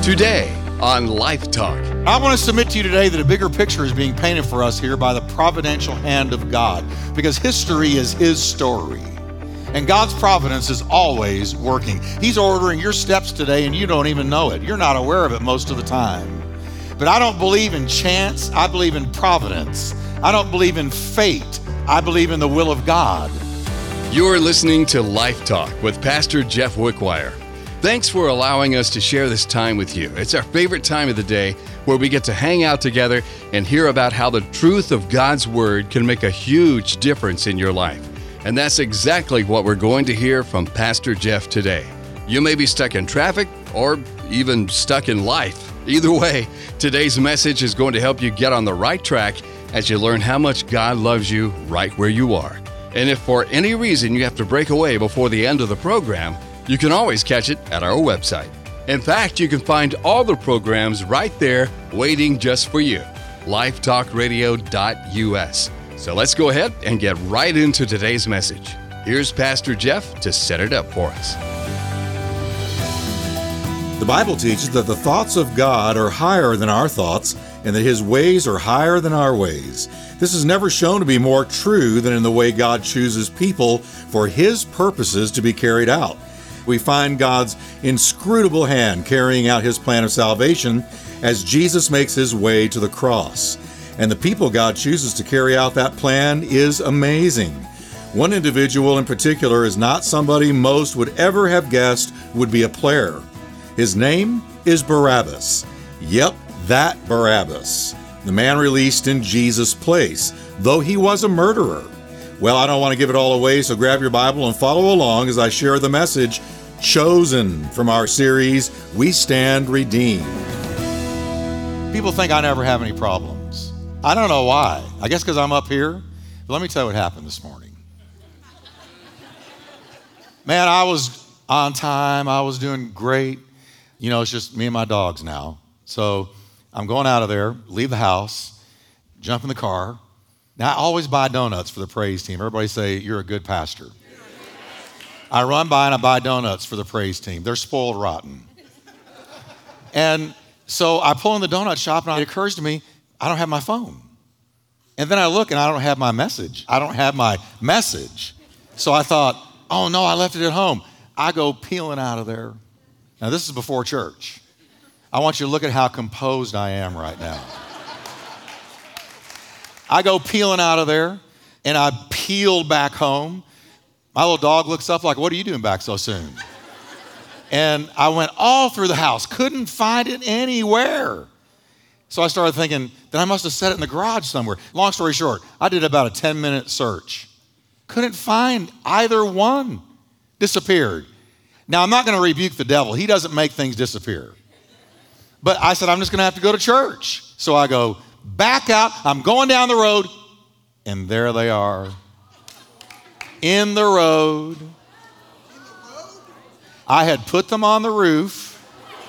Today on Life Talk. I want to submit to you today that a bigger picture is being painted for us here by the providential hand of God, because history is His story. And God's providence is always working. He's ordering your steps today and you don't even know it. You're not aware of it most of the time. But I don't believe in chance. I believe in providence. I don't believe in fate. I believe in the will of God. You're listening to Life Talk with Pastor Jeff Wickwire. Thanks for allowing us to share this time with you. It's our favorite time of the day where we get to hang out together and hear about how the truth of God's Word can make a huge difference in your life. And that's exactly what we're going to hear from Pastor Jeff today. You may be stuck in traffic or even stuck in life. Either way, today's message is going to help you get on the right track as you learn how much God loves you right where you are. And if for any reason you have to break away before the end of the program, you can always catch it at our website. In fact, you can find all the programs right there waiting just for you. lifetalkradio.us. So let's go ahead and get right into today's message. Here's Pastor Jeff to set it up for us. The Bible teaches that the thoughts of God are higher than our thoughts and that His ways are higher than our ways. This is never shown to be more true than in the way God chooses people for His purposes to be carried out. We find God's inscrutable hand carrying out His plan of salvation as Jesus makes His way to the cross. And the people God chooses to carry out that plan is amazing. One individual in particular is not somebody most would ever have guessed would be a player. His name is Barabbas. Yep, that Barabbas. The man released in Jesus' place, though he was a murderer. Well, I don't want to give it all away, so grab your Bible and follow along as I share the message, Chosen, from our series, We Stand Redeemed. People think I never have any problems. I don't know why. I guess because I'm up here. But let me tell you what happened this morning. Man, I was on time. I was doing great. You know, it's just me and my dogs now. So I'm going out of there, leave the house, jump in the car. Now, I always buy donuts for the praise team. Everybody say, you're a good pastor. I run by and I buy donuts for the praise team. They're spoiled rotten. And so I pull in the donut shop and it occurs to me, I don't have my phone. And then I look and I don't have my message. I don't have my message. So I thought, oh no, I left it at home. I go peeling out of there. Now this is before church. I want you to look at how composed I am right now. I go peeling out of there and I peel back home. My little dog looks up like, what are you doing back so soon? And I went all through the house, couldn't find it anywhere. So I started thinking that I must have set it in the garage somewhere. Long story short, I did about a 10-minute search. Couldn't find either one. Disappeared. Now, I'm not going to rebuke the devil. He doesn't make things disappear. But I said, I'm just going to have to go to church. So I go back out. I'm going down the road. And there they are. In the road. I had put them on the roof.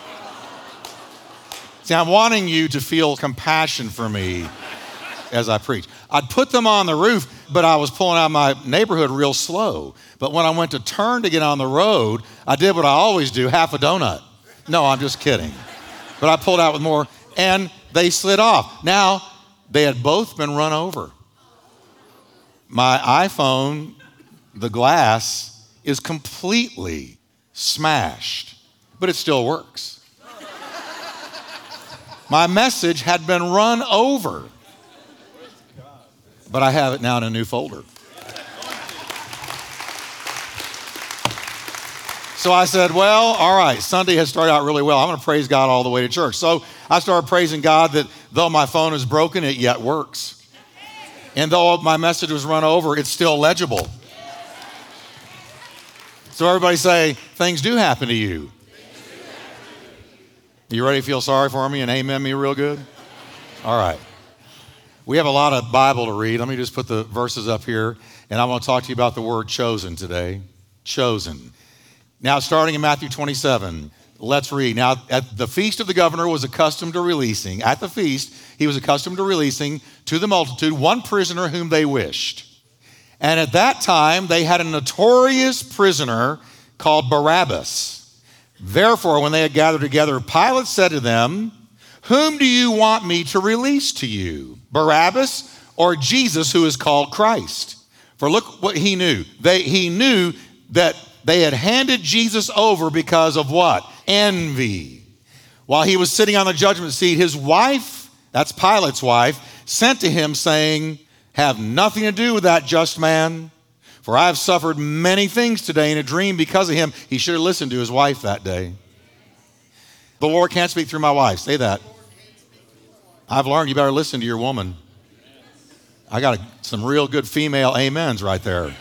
See, I'm wanting you to feel compassion for me as I preach. I'd put them on the roof, but I was pulling out of my neighborhood real slow. But when I went to turn to get on the road, I did what I always do, half a donut. No, I'm just kidding. But I pulled out with more, and they slid off. Now, they had both been run over. My iPhone, the glass, is completely smashed, but it still works. My message had been run over, but I have it now in a new folder. So I said, well, all right, Sunday has started out really well. I'm going to praise God all the way to church. So I started praising God that though my phone is broken, it yet works. And though my message was run over, it's still legible. So everybody say, things do happen to you. You ready to feel sorry for me and amen me real good? All right. We have a lot of Bible to read. Let me just put the verses up here. And I want to talk to you about the word chosen today. Chosen. Now, starting in Matthew 27, let's read. Now, at the feast of the governor was accustomed to releasing. At the feast, he was accustomed to releasing to the multitude one prisoner whom they wished. And at that time, they had a notorious prisoner called Barabbas. Therefore, when they had gathered together, Pilate said to them, "Whom do you want me to release to you, Barabbas or Jesus, who is called Christ?" For look what he knew. He knew that they had handed Jesus over because of what? Envy. While he was sitting on the judgment seat, his wife, that's Pilate's wife, sent to him saying, "Have nothing to do with that just man, for I have suffered many things today in a dream because of him." He should have listened to his wife that day. The Lord can't speak through my wife. Say that. I've learned you better listen to your woman. I got some real good female amens right there.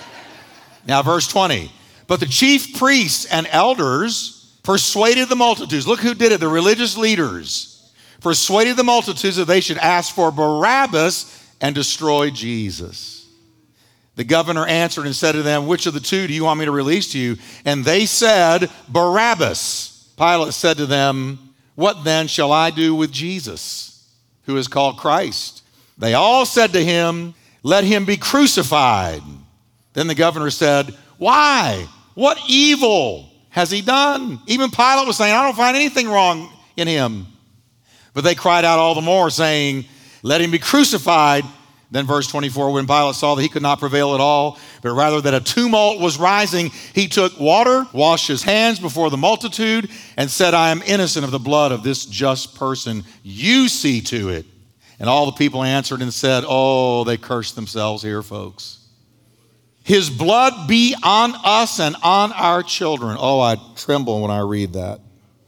Now, verse 20. But the chief priests and elders persuaded the multitudes. Look who did it, the religious leaders. Persuaded the multitudes that they should ask for Barabbas and destroy Jesus. The governor answered and said to them, "Which of the two do you want me to release to you?" And they said, "Barabbas." Pilate said to them, "What then shall I do with Jesus, who is called Christ?" They all said to him, "Let him be crucified." Then the governor said, "Why? What evil has he done?" Even Pilate was saying, "I don't find anything wrong in him." But they cried out all the more, saying, "Let him be crucified." Then verse 24, when Pilate saw that he could not prevail at all, but rather that a tumult was rising, he took water, washed his hands before the multitude, and said, "I am innocent of the blood of this just person. You see to it." And all the people answered and said, oh, they cursed themselves here, folks. "His blood be on us and on our children." Oh, I tremble when I read that.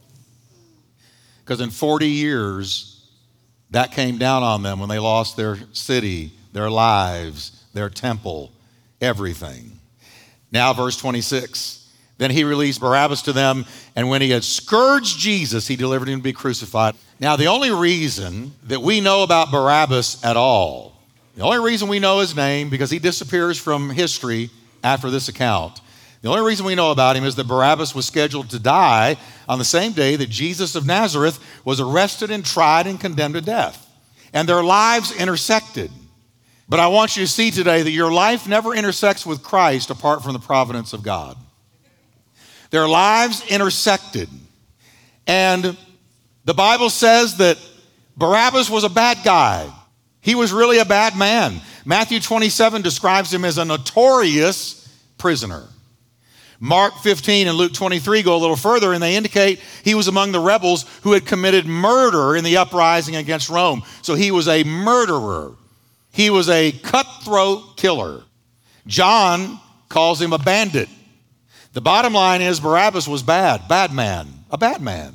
Because in 40 years, that came down on them when they lost their city, their lives, their temple, everything. Now, verse 26. Then he released Barabbas to them, and when he had scourged Jesus, he delivered him to be crucified. Now, the only reason that we know about Barabbas at all, the only reason we know his name, because he disappears from history after this account, the only reason we know about him is that Barabbas was scheduled to die on the same day that Jesus of Nazareth was arrested and tried and condemned to death. And their lives intersected. But I want you to see today that your life never intersects with Christ apart from the providence of God. Their lives intersected. And the Bible says that Barabbas was a bad guy. He was really a bad man. Matthew 27 describes him as a notorious prisoner. Mark 15 and Luke 23 go a little further, and they indicate he was among the rebels who had committed murder in the uprising against Rome. So he was a murderer. He was a cutthroat killer. John calls him a bandit. The bottom line is Barabbas was bad man, a bad man.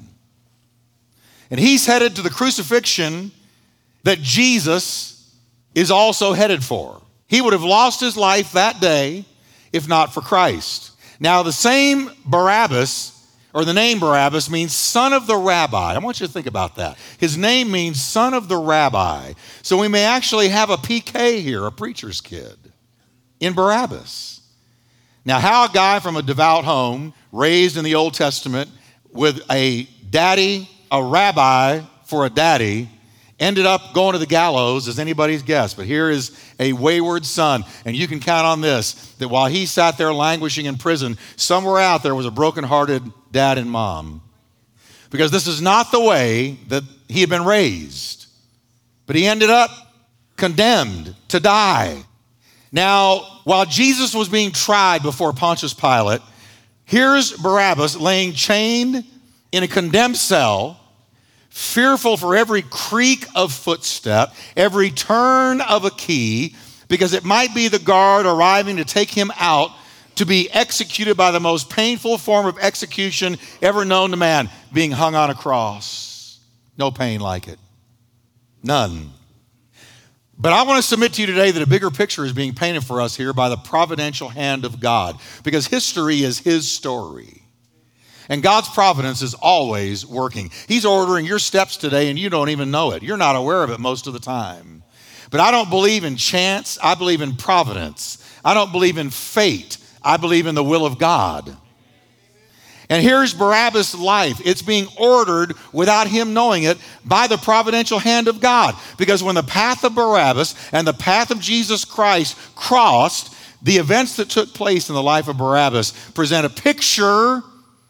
And he's headed to the crucifixion that Jesus is also headed for. He would have lost his life that day if not for Christ. Now, the same Barabbas, or the name Barabbas, means son of the rabbi. I want you to think about that. His name means son of the rabbi. So we may actually have a PK here, a preacher's kid, in Barabbas. Now, how a guy from a devout home, raised in the Old Testament, with a daddy, a rabbi for a daddy, ended up going to the gallows is anybody's guess. But here is a wayward son. And you can count on this, that while he sat there languishing in prison, somewhere out there was a broken-hearted dad and mom. Because this is not the way that he had been raised. But he ended up condemned to die. Now, while Jesus was being tried before Pontius Pilate, here's Barabbas laying chained in a condemned cell, fearful for every creak of footstep, every turn of a key, because it might be the guard arriving to take him out to be executed by the most painful form of execution ever known to man, being hung on a cross. No pain like it. None. But I want to submit to you today that a bigger picture is being painted for us here by the providential hand of God, because history is his story. And God's providence is always working. He's ordering your steps today and you don't even know it. You're not aware of it most of the time. But I don't believe in chance. I believe in providence. I don't believe in fate. I believe in the will of God. And here's Barabbas' life. It's being ordered without him knowing it by the providential hand of God. Because when the path of Barabbas and the path of Jesus Christ crossed, the events that took place in the life of Barabbas present a picture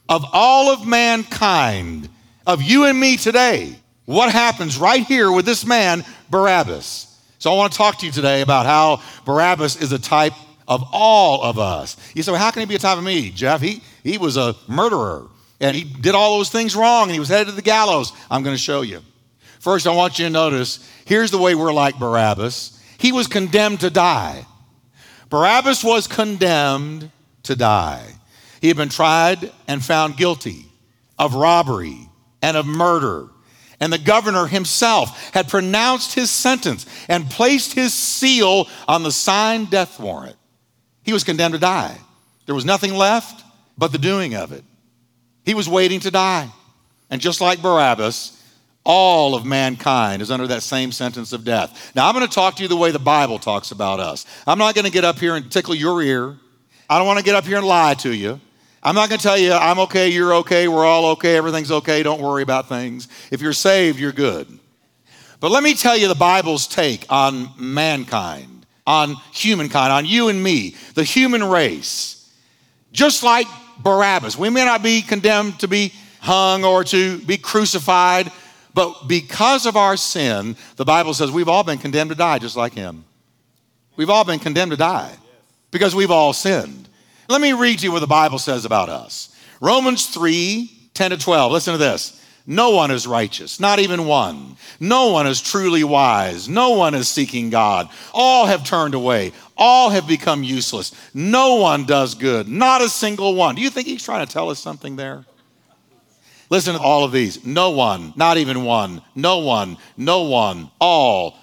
of all of mankind, of you and me today, what happens right here with this man, Barabbas. So I want to talk to you today about how Barabbas is a type of all of us. You say, well, how can he be a type of me, Jeff? He was a murderer, and he did all those things wrong, and he was headed to the gallows. I'm going to show you. First, I want you to notice, here's the way we're like Barabbas. He was condemned to die. Barabbas was condemned to die. He had been tried and found guilty of robbery and of murder. And the governor himself had pronounced his sentence and placed his seal on the signed death warrant. He was condemned to die. There was nothing left but the doing of it. He was waiting to die. And just like Barabbas, all of mankind is under that same sentence of death. Now, I'm going to talk to you the way the Bible talks about us. I'm not going to get up here and tickle your ear. I don't want to get up here and lie to you. I'm not going to tell you, I'm okay, you're okay, we're all okay, everything's okay, don't worry about things. If you're saved, you're good. But let me tell you the Bible's take on mankind, on humankind, on you and me, the human race. Just like Barabbas, we may not be condemned to be hung or to be crucified, but because of our sin, the Bible says we've all been condemned to die just like him. We've all been condemned to die because we've all sinned. Let me read to you what the Bible says about us. Romans 3:10-12. Listen to this. No one is righteous, not even one. No one is truly wise. No one is seeking God. All have turned away. All have become useless. No one does good, not a single one. Do you think he's trying to tell us something there? Listen to all of these. No one, not even one. No one, no one. All,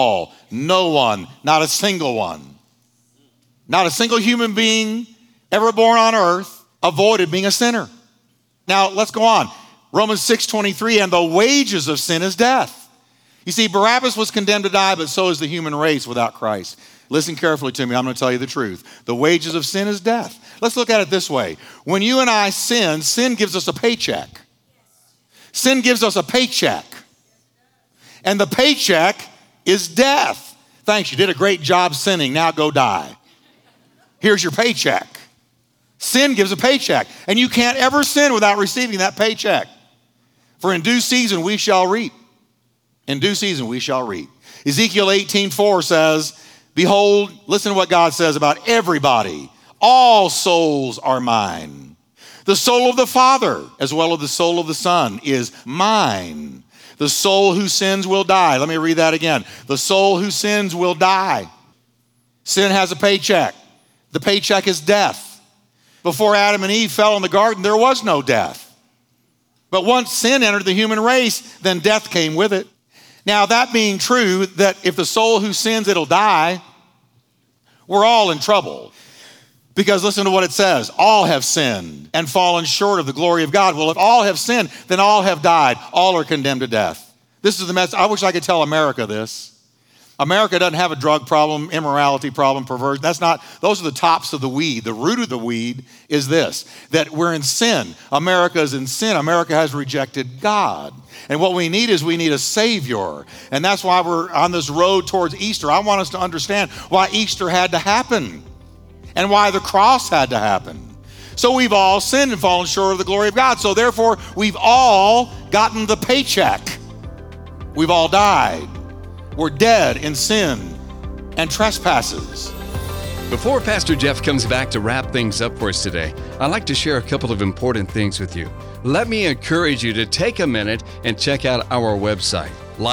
no one, not a single one. Not a single human being ever born on earth avoided being a sinner. Now, let's go on. Romans 6:23, and the wages of sin is death. You see, Barabbas was condemned to die, but so is the human race without Christ. Listen carefully to me. I'm going to tell you the truth. The wages of sin is death. Let's look at it this way. When you and I sin gives us a paycheck. Sin gives us a paycheck. And the paycheck is death. Thanks, you did a great job sinning. Now go die. Here's your paycheck. Sin gives a paycheck, and you can't ever sin without receiving that paycheck. For in due season we shall reap. In due season we shall reap. Ezekiel 18:4 says, behold, listen to what God says about everybody. All souls are mine. The soul of the Father, as well as the soul of the Son, is mine. The soul who sins will die. Let me read that again. The soul who sins will die. Sin has a paycheck. The paycheck is death. Before Adam and Eve fell in the garden, there was no death. But once sin entered the human race, then death came with it. Now, that being true, that if the soul who sins, it'll die, we're all in trouble. Because listen to what it says. All have sinned and fallen short of the glory of God. Well, if all have sinned, then all have died. All are condemned to death. This is the message. I wish I could tell America this. America doesn't have a drug problem, immorality problem, perversion. Those are the tops of the weed. The root of the weed is this, that we're in sin. America is in sin. America has rejected God. And what we need is a Savior. And that's why we're on this road towards Easter. I want us to understand why Easter had to happen and why the cross had to happen. So we've all sinned and fallen short of the glory of God. So therefore, we've all gotten the paycheck. We've all died. We're dead in sin and trespasses. Before Pastor Jeff comes back to wrap things up for us today, I'd like to share a couple of important things with you. Let me encourage you to take a minute and check out our website,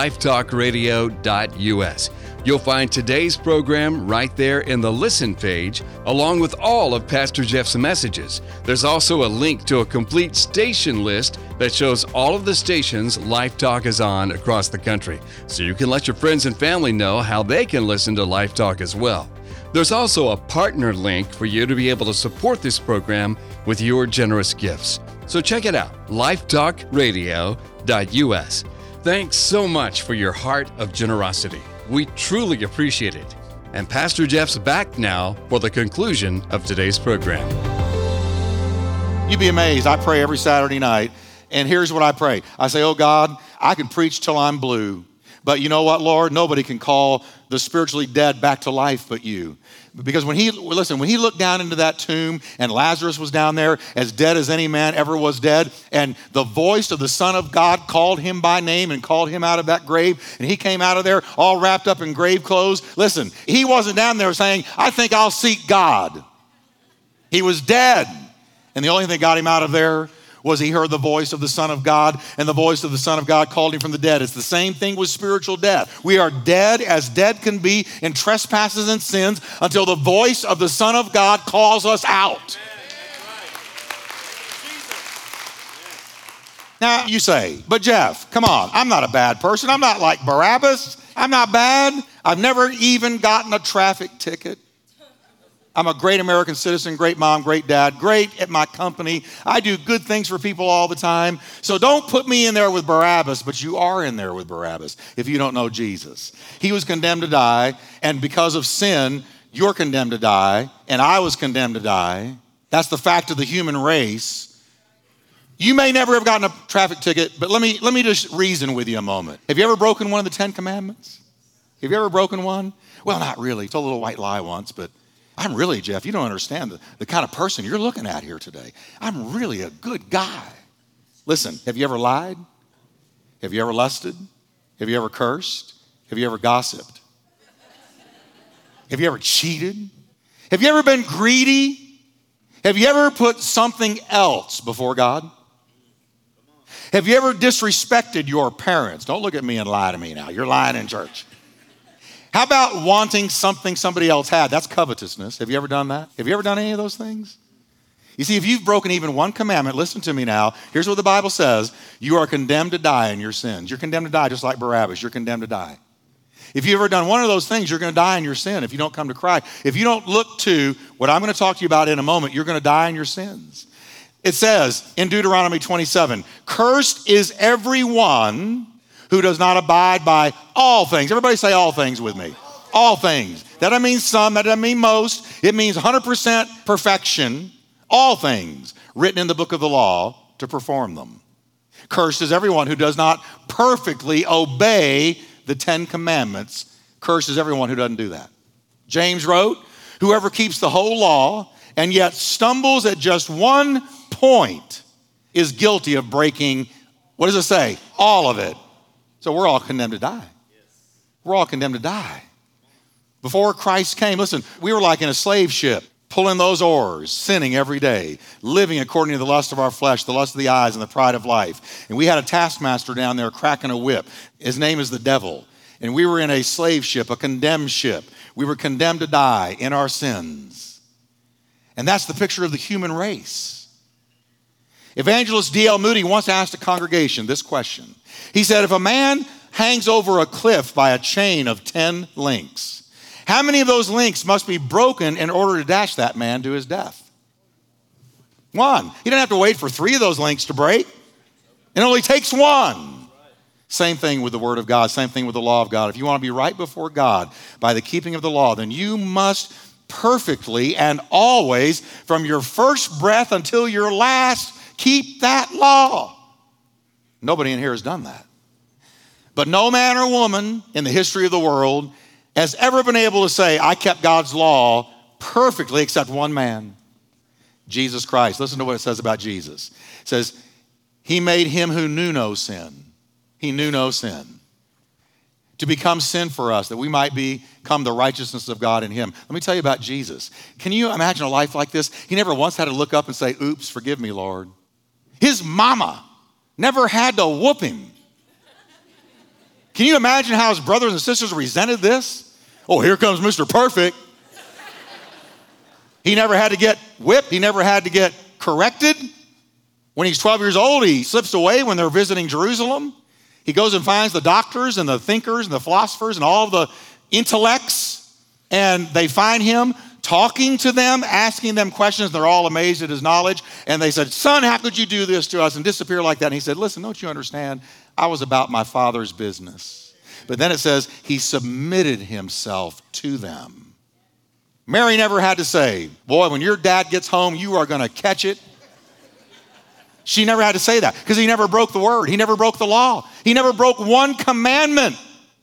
lifetalkradio.us. You'll find today's program right there in the Listen page, along with all of Pastor Jeff's messages. There's also a link to a complete station list that shows all of the stations Life Talk is on across the country, so you can let your friends and family know how they can listen to Life Talk as well. There's also a partner link for you to be able to support this program with your generous gifts. So check it out, lifetalkradio.us. Thanks so much for your heart of generosity. We truly appreciate it. And Pastor Jeff's back now for the conclusion of today's program. You'd be amazed. I pray every Saturday night, and here's what I pray. I say, oh God, I can preach till I'm blue, But you know what, Lord? Nobody can call the spiritually dead back to life but you. Because when he looked down into that tomb and Lazarus was down there as dead as any man ever was dead, and the voice of the Son of God called him by name and called him out of that grave, and he came out of there all wrapped up in grave clothes. Listen, he wasn't down there saying, I think I'll seek God. He was dead. And the only thing that got him out of there was he heard the voice of the Son of God, and the voice of the Son of God called him from the dead. It's the same thing with spiritual death. We are dead as dead can be in trespasses and sins until the voice of the Son of God calls us out. Now you say, but Jeff, come on, I'm not a bad person. I'm not like Barabbas. I'm not bad. I've never even gotten a traffic ticket. I'm a great American citizen, great mom, great dad, great at my company. I do good things for people all the time. So don't put me in there with Barabbas, but you are in there with Barabbas if you don't know Jesus. He was condemned to die, and because of sin, you're condemned to die, and I was condemned to die. That's the fact of the human race. You may never have gotten a traffic ticket, but let me just reason with you a moment. Have you ever broken one of the 10 commandments? Have you ever broken one? Well, not really. Told a little white lie once, but I'm really, Jeff, you don't understand the kind of person you're looking at here today. I'm really a good guy. Listen, have you ever lied? Have you ever lusted? Have you ever cursed? Have you ever gossiped? Have you ever cheated? Have you ever been greedy? Have you ever put something else before God? Have you ever disrespected your parents? Don't look at me and lie to me now. You're lying in church. How about wanting something somebody else had? That's covetousness. Have you ever done that? Have you ever done any of those things? You see, if you've broken even one commandment, listen to me now. Here's what the Bible says. You are condemned to die in your sins. You're condemned to die just like Barabbas. You're condemned to die. If you've ever done one of those things, you're going to die in your sin if you don't come to Christ. If you don't look to what I'm going to talk to you about in a moment, you're going to die in your sins. It says in Deuteronomy 27, cursed is everyone who does not abide by all things. Everybody say all things with me. All things. That doesn't mean some, that doesn't mean most. It means 100% perfection. All things written in the book of the law to perform them. Cursed is everyone who does not perfectly obey the 10 commandments. Cursed is everyone who doesn't do that. James wrote, whoever keeps the whole law and yet stumbles at just one point is guilty of breaking, what does it say? All of it. So we're all condemned to die. We're all condemned to die. Before Christ came, listen, we were like in a slave ship, pulling those oars, sinning every day, living according to the lust of our flesh, the lust of the eyes, and the pride of life. And we had a taskmaster down there cracking a whip. His name is the devil. And we were in a slave ship, a condemned ship. We were condemned to die in our sins. And that's the picture of the human race. Evangelist D.L. Moody once asked a congregation this question. He said, if a man hangs over a cliff by a chain of 10 links, how many of those links must be broken in order to dash that man to his death? One. He didn't have to wait for 3 of those links to break. It only takes one. Same thing with the Word of God. Same thing with the law of God. If you want to be right before God by the keeping of the law, then you must perfectly and always, from your first breath until your last, keep that law. Nobody in here has done that. But no man or woman in the history of the world has ever been able to say, I kept God's law perfectly except one man, Jesus Christ. Listen to what it says about Jesus. It says, he made him who knew no sin. He knew no sin. To become sin for us, that we might become the righteousness of God in him. Let me tell you about Jesus. Can you imagine a life like this? He never once had to look up and say, oops, forgive me, Lord. His mama never had to whoop him. Can you imagine how his brothers and sisters resented this? Oh, here comes Mr. Perfect. He never had to get whipped. He never had to get corrected. When he's 12 years old, he slips away when they're visiting Jerusalem. He goes and finds the doctors and the thinkers and the philosophers and all of the intellects, and they find him talking to them, asking them questions. They're all amazed at his knowledge. And they said, son, how could you do this to us and disappear like that? And he said, listen, don't you understand? I was about my Father's business. But then it says he submitted himself to them. Mary never had to say, boy, when your dad gets home, you are going to catch it. She never had to say that because he never broke the word. He never broke the law. He never broke one commandment.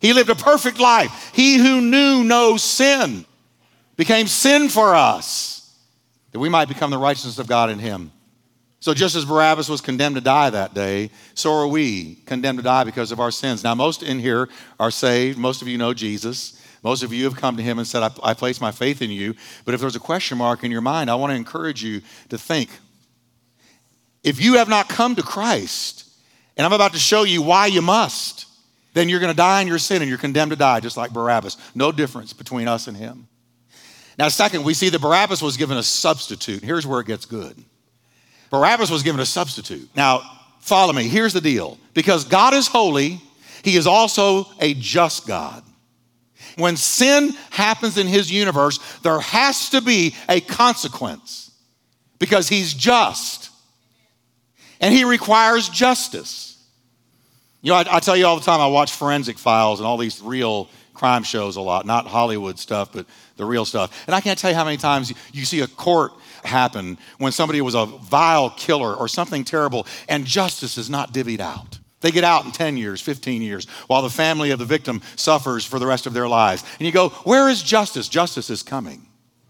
He lived a perfect life. He who knew no sin became sin for us, that we might become the righteousness of God in him. So just as Barabbas was condemned to die that day, so are we condemned to die because of our sins. Now, most in here are saved. Most of you know Jesus. Most of you have come to him and said, I place my faith in you. But if there's a question mark in your mind, I want to encourage you to think. If you have not come to Christ, and I'm about to show you why you must, then you're going to die in your sin and you're condemned to die just like Barabbas. No difference between us and him. Now, second, we see that Barabbas was given a substitute. Here's where it gets good. Barabbas was given a substitute. Now, follow me. Here's the deal. Because God is holy, he is also a just God. When sin happens in his universe, there has to be a consequence because he's just. And he requires justice. You know, I tell you all the time, I watch Forensic Files and all these real crime shows a lot, not Hollywood stuff, but the real stuff. And I can't tell you how many times you see a court happen when somebody was a vile killer or something terrible and justice is not divvied out. They get out in 10 years, 15 years, while the family of the victim suffers for the rest of their lives. And you go, where is justice? Justice is coming.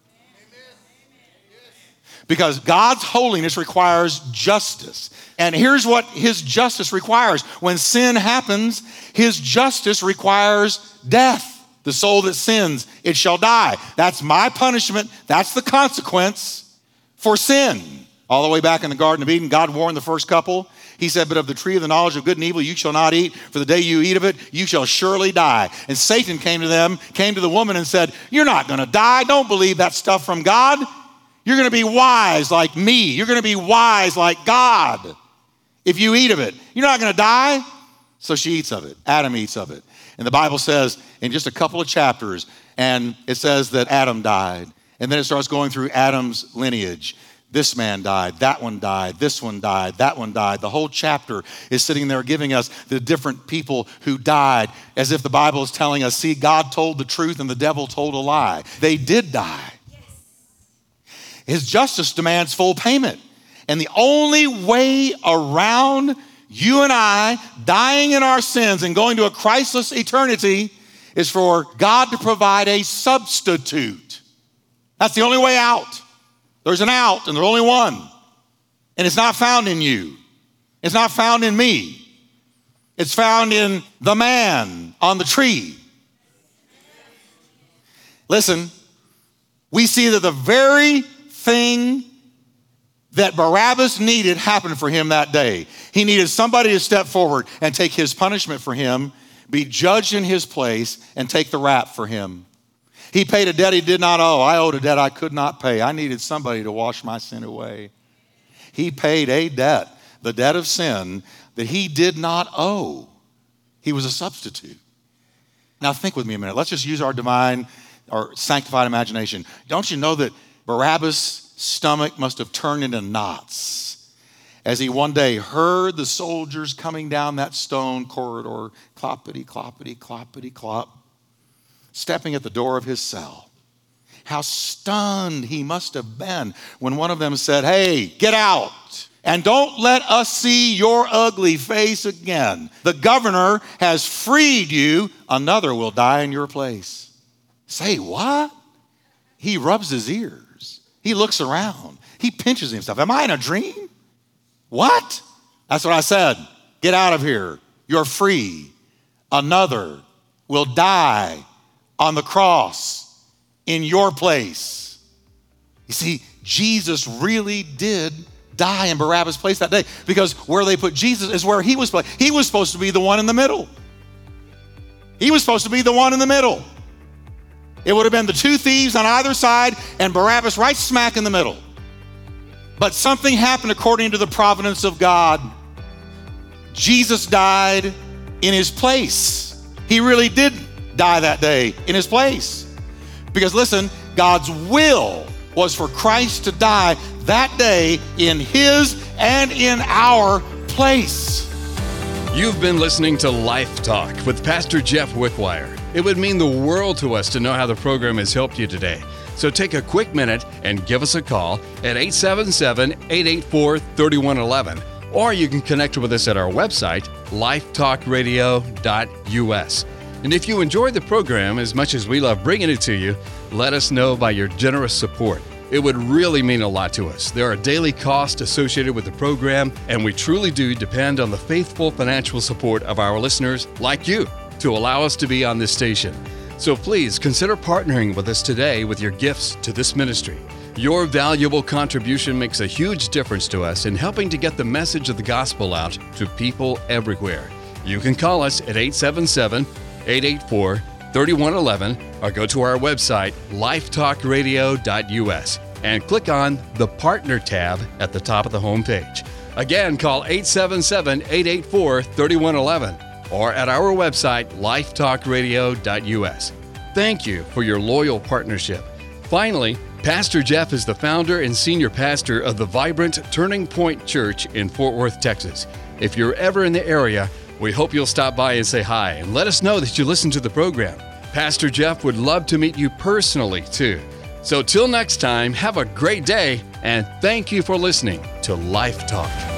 Because God's holiness requires justice. And here's what his justice requires. When sin happens, his justice requires death. The soul that sins, it shall die. That's my punishment. That's the consequence for sin. All the way back in the Garden of Eden, God warned the first couple. He said, but of the tree of the knowledge of good and evil you shall not eat, for the day you eat of it, you shall surely die. And Satan came to the woman and said, you're not going to die. Don't believe that stuff from God. You're going to be wise like me. You're going to be wise like God if you eat of it. You're not going to die. So she eats of it. Adam eats of it. And the Bible says in just a couple of chapters, and it says that Adam died. And then it starts going through Adam's lineage. This man died, that one died, this one died, that one died. The whole chapter is sitting there giving us the different people who died as if the Bible is telling us, see, God told the truth and the devil told a lie. They did die. His justice demands full payment. And the only way around you and I dying in our sins and going to a Christless eternity is for God to provide a substitute. That's the only way out. There's an out, and there's only one. And it's not found in you. It's not found in me. It's found in the man on the tree. Listen, we see that the very thing that Barabbas needed happened for him that day. He needed somebody to step forward and take his punishment for him, be judged in his place, and take the rap for him. He paid a debt he did not owe. I owed a debt I could not pay. I needed somebody to wash my sin away. He paid a debt, the debt of sin, that he did not owe. He was a substitute. Now think with me a minute. Let's just use our divine or sanctified imagination. Don't you know that Barabbas' stomach must have turned into knots as he one day heard the soldiers coming down that stone corridor, cloppity, cloppity, cloppity, clop, stepping at the door of his cell. How stunned he must have been when one of them said, hey, get out and don't let us see your ugly face again. The governor has freed you. Another will die in your place. Say what? He rubs his ears. He looks around. He pinches himself. Am I in a dream? What? That's what I said. Get out of here. You're free. Another will die on the cross in your place. You see, Jesus really did die in Barabbas' place that day because where they put Jesus is where he was placed. He was supposed to be the one in the middle. He was supposed to be the one in the middle. It would have been the two thieves on either side and Barabbas right smack in the middle. But something happened according to the providence of God. Jesus died in his place. He really did die that day in his place. Because listen, God's will was for Christ to die that day in his and in our place. You've been listening to Life Talk with Pastor Jeff Wickwire. It would mean the world to us to know how the program has helped you today. So take a quick minute and give us a call at 877-884-3111. Or you can connect with us at our website, lifetalkradio.us. And if you enjoy the program as much as we love bringing it to you, let us know by your generous support. It would really mean a lot to us. There are daily costs associated with the program, and we truly do depend on the faithful financial support of our listeners like you to allow us to be on this station. So please consider partnering with us today with your gifts to this ministry. Your valuable contribution makes a huge difference to us in helping to get the message of the gospel out to people everywhere. You can call us at 877-884-3111 or go to our website, lifetalkradio.us, and click on the Partner tab at the top of the homepage. Again, call 877-884-3111 or at our website, lifetalkradio.us. Thank you for your loyal partnership. Finally, Pastor Jeff is the founder and senior pastor of the vibrant Turning Point Church in Fort Worth, Texas. If you're ever in the area, we hope you'll stop by and say hi and let us know that you listen to the program. Pastor Jeff would love to meet you personally, too. So till next time, have a great day, and thank you for listening to Life Talk.